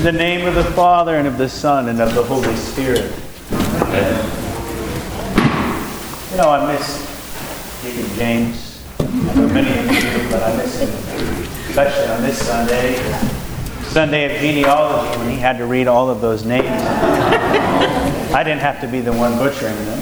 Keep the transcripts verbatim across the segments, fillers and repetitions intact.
In the name of the Father, and of the Son, and of the Holy Spirit. Amen. You know, I miss Deacon James. I know many of you do, but I miss him, especially on this Sunday, Sunday of genealogy, when he had to read all of those names. I didn't have to be the one butchering them.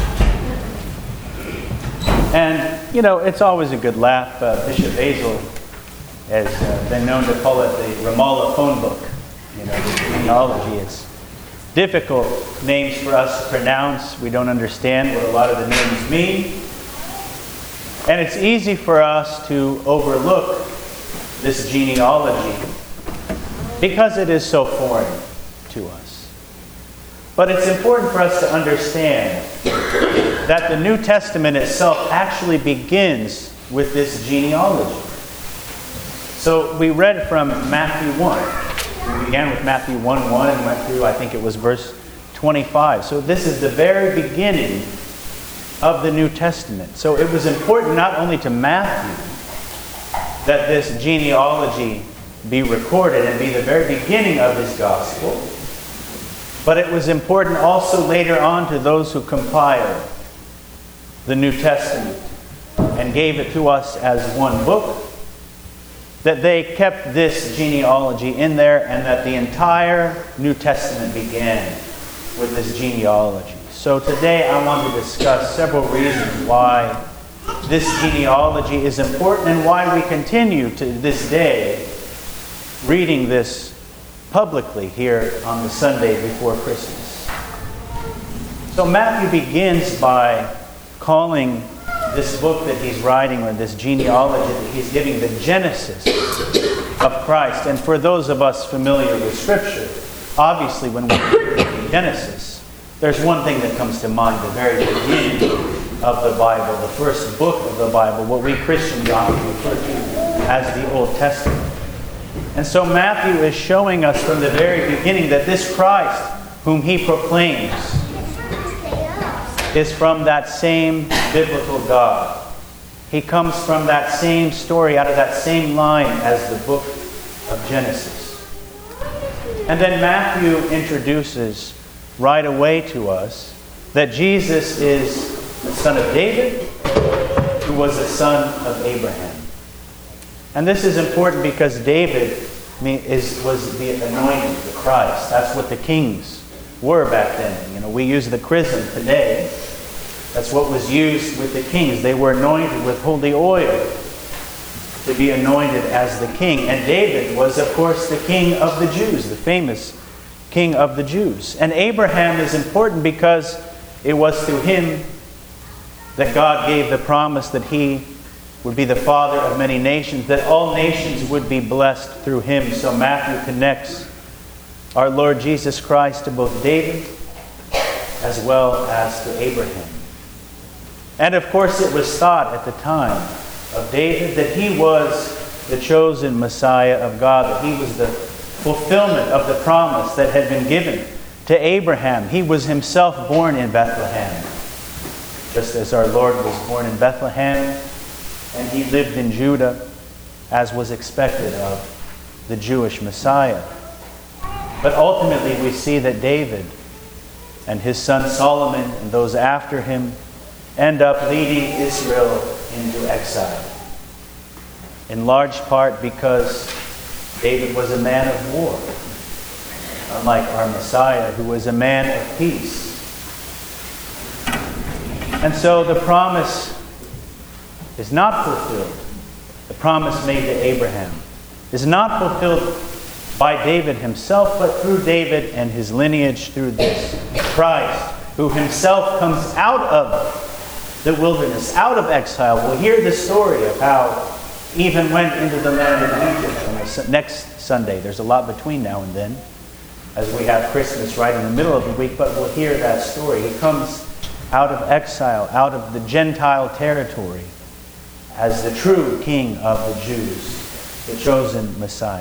And, you know, it's always a good laugh. Uh, Bishop Basil has uh, been known to call it the Ramallah phone book. You know, the genealogy. It's difficult names for us to pronounce. We don't understand what a lot of the names mean. And it's easy for us to overlook this genealogy because it is so foreign to us. But it's important for us to understand that the New Testament itself actually begins with this genealogy. So we read from Matthew one. We began with Matthew one one and went through, I think it was verse twenty-five. So this is the very beginning of the New Testament. So it was important not only to Matthew that this genealogy be recorded and be the very beginning of his gospel, but it was important also later on to those who compiled the New Testament and gave it to us as one book, that they kept this genealogy in there, and that the entire New Testament began with this genealogy. So today I want to discuss several reasons why this genealogy is important and why we continue to this day reading this publicly here on the Sunday before Christmas. So Matthew begins by calling this book that he's writing, or this genealogy that he's giving, the Genesis of Christ. And for those of us familiar with Scripture, obviously when we read Genesis, there's one thing that comes to mind, the very beginning of the Bible, the first book of the Bible, what we Christians often refer to as the Old Testament. And so Matthew is showing us from the very beginning that this Christ, whom he proclaims, is from that same biblical God. He comes from that same story, out of that same line as the book of Genesis. And then Matthew introduces right away to us that Jesus is the son of David, who was the son of Abraham. And this is important because David is, was the anointed, the Christ. That's what the kings were back then. You know, we use the chrism today. That's what was used with the kings. They were anointed with holy oil to be anointed as the king. And David was, of course, the king of the Jews, the famous king of the Jews. And Abraham is important because it was through him that God gave the promise that he would be the father of many nations, that all nations would be blessed through him. So Matthew connects our Lord Jesus Christ to both David as well as to Abraham. And of course it was thought at the time of David that he was the chosen Messiah of God, that he was the fulfillment of the promise that had been given to Abraham. He was himself born in Bethlehem, just as our Lord was born in Bethlehem, and he lived in Judah as was expected of the Jewish Messiah. But ultimately we see that David and his son Solomon and those after him end up leading Israel into exile. In large part because David was a man of war, unlike our Messiah, who was a man of peace. And so the promise is not fulfilled. The promise made to Abraham is not fulfilled by David himself, but through David and his lineage, through this Christ, who himself comes out of the wilderness, out of exile. We'll hear the story of how he even went into the land of Egypt on the next Sunday. There's a lot between now and then, as we have Christmas right in the middle of the week, but we'll hear that story. He comes out of exile, out of the Gentile territory, as the true King of the Jews, the chosen Messiah.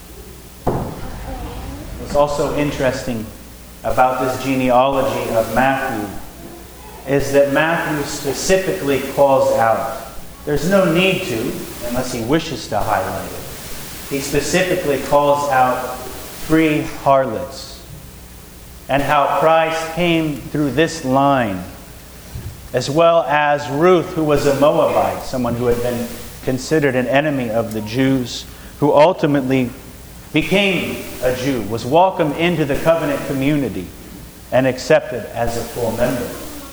What's also interesting about this genealogy of Matthew is that Matthew specifically calls out. There's no need to, unless he wishes to highlight it. He specifically calls out three harlots, and how Christ came through this line, as well as Ruth, who was a Moabite, someone who had been considered an enemy of the Jews, who ultimately became a Jew, was welcomed into the covenant community, and accepted as a full member.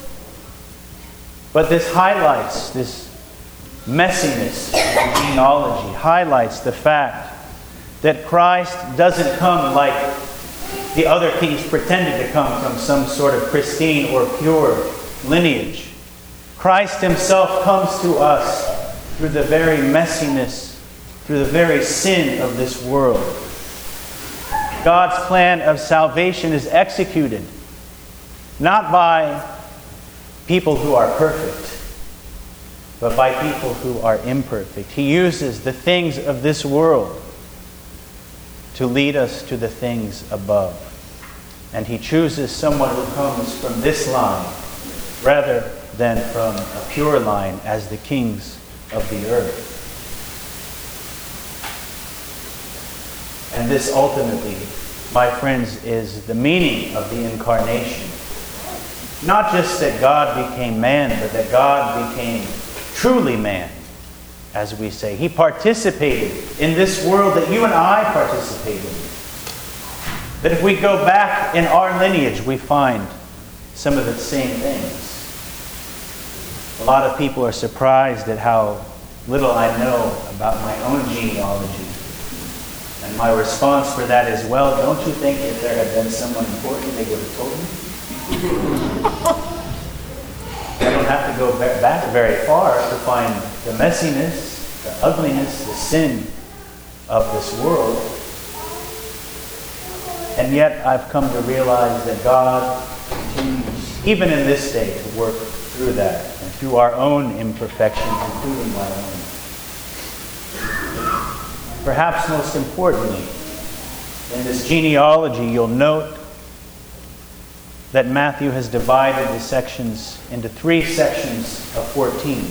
But this highlights, this messiness of the genealogy highlights the fact that Christ doesn't come like the other kings pretended to come, from some sort of pristine or pure lineage. Christ himself comes to us through the very messiness, through the very sin of this world. God's plan of salvation is executed not by people who are perfect, but by people who are imperfect. He uses the things of this world to lead us to the things above. And he chooses someone who comes from this line rather than from a pure line as the kings of the earth. And this ultimately, my friends, is the meaning of the incarnation. Not just that God became man, but that God became truly man, as we say. He participated in this world that you and I participate in. That if we go back in our lineage, we find some of the same things. A lot of people are surprised at how little I know about my own genealogy. And my response for that is, well, don't you think if there had been someone important, they would have told me? I don't have to go back very far to find the messiness, the ugliness, the sin of this world. And yet I've come to realize that God continues, even in this day, to work through that and through our own imperfections, including my own. Perhaps most importantly, in this genealogy, you'll note that Matthew has divided the sections into three sections of fourteen,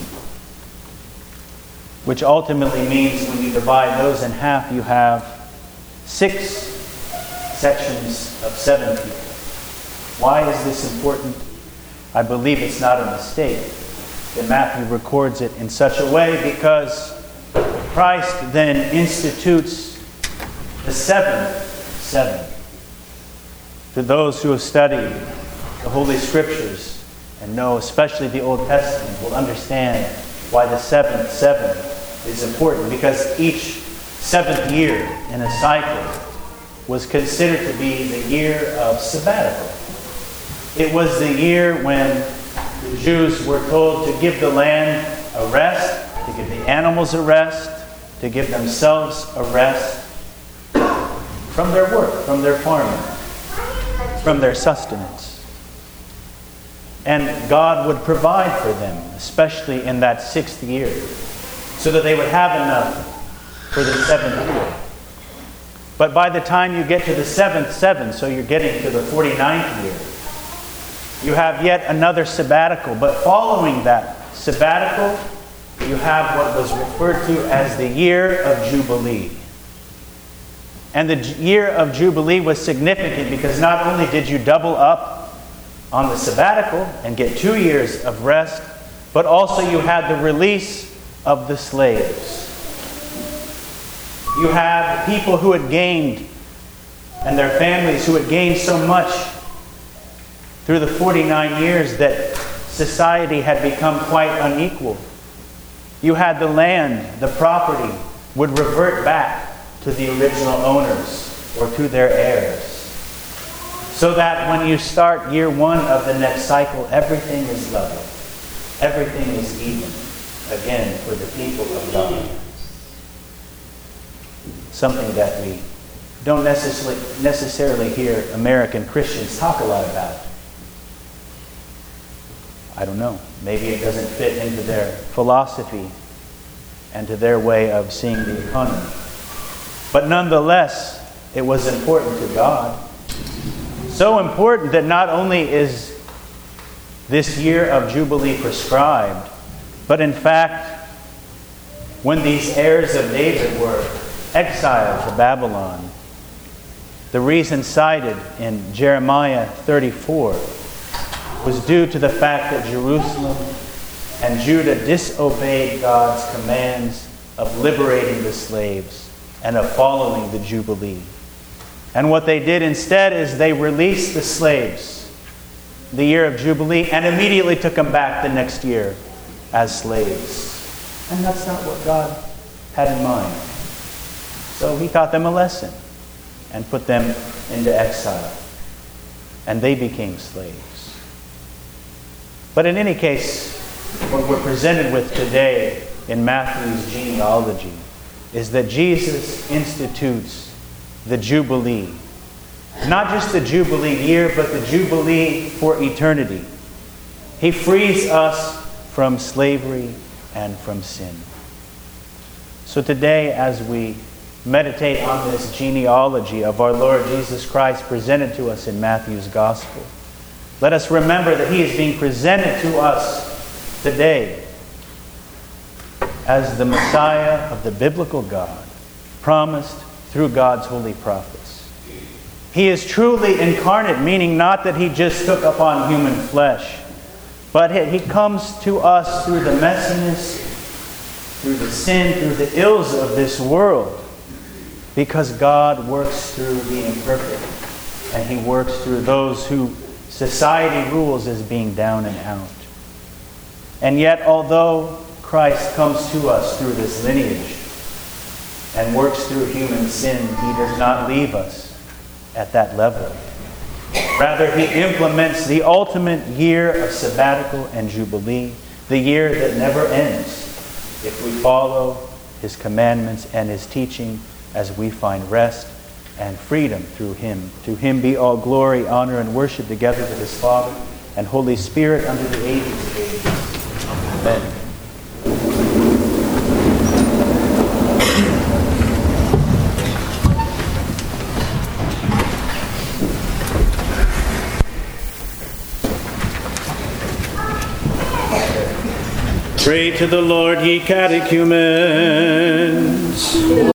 which ultimately means when you divide those in half, you have six sections of seventeen. Why is this important? I believe it's not a mistake that Matthew records it in such a way, because Christ then institutes the seventh seven. To those who have studied the Holy Scriptures and know especially the Old Testament will understand why the seventh seven is important, because each seventh year in a cycle was considered to be the year of sabbatical. It was the year when the Jews were told to give the land a rest, to give the animals a rest, to give themselves a rest from their work, from their farming, from their sustenance. And God would provide for them, especially in that sixth year, so that they would have enough for the seventh year. But by the time you get to the seventh seven, so you're getting to the forty-ninth year, you have yet another sabbatical. But following that sabbatical, you have what was referred to as the year of Jubilee. And the year of Jubilee was significant because not only did you double up on the sabbatical and get two years of rest, but also you had the release of the slaves. You had people who had gained, and their families who had gained so much through the forty-nine years that society had become quite unequal. You had the land, the property, would revert back to the original owners or to their heirs. So that when you start year one of the next cycle, everything is level. Everything is even, again, for the people of God. Something that we don't necessarily, necessarily hear American Christians talk a lot about. I don't know. Maybe it doesn't fit into their philosophy and to their way of seeing the economy. But nonetheless, it was important to God. So important that not only is this year of Jubilee prescribed, but in fact, when these heirs of David were exiled to Babylon, The reason cited in Jeremiah thirty-four was due to the fact that Jerusalem and Judah disobeyed God's commands of liberating the slaves and of following the Jubilee. And what they did instead is they released the slaves the year of Jubilee and immediately took them back the next year as slaves. And that's not what God had in mind. So he taught them a lesson and put them into exile. And they became slaves. But in any case, what we're presented with today in Matthew's genealogy is that Jesus institutes the Jubilee. Not just the Jubilee year, but the Jubilee for eternity. He frees us from slavery and from sin. So today, as we meditate on this genealogy of our Lord Jesus Christ presented to us in Matthew's Gospel, let us remember that he is being presented to us today as the Messiah of the biblical God, promised through God's holy prophets. He is truly incarnate, meaning not that he just took upon human flesh, but he comes to us through the messiness, through the sin, through the ills of this world, because God works through the imperfect, and he works through those who society rules as being down and out. And yet, although Christ comes to us through this lineage and works through human sin, he does not leave us at that level. Rather, he implements the ultimate year of sabbatical and jubilee, the year that never ends, if we follow his commandments and his teaching, as we find rest and freedom through him. To him be all glory, honor, and worship together with his Father and Holy Spirit unto the ages of ages. Amen. Pray to the Lord, ye catechumens.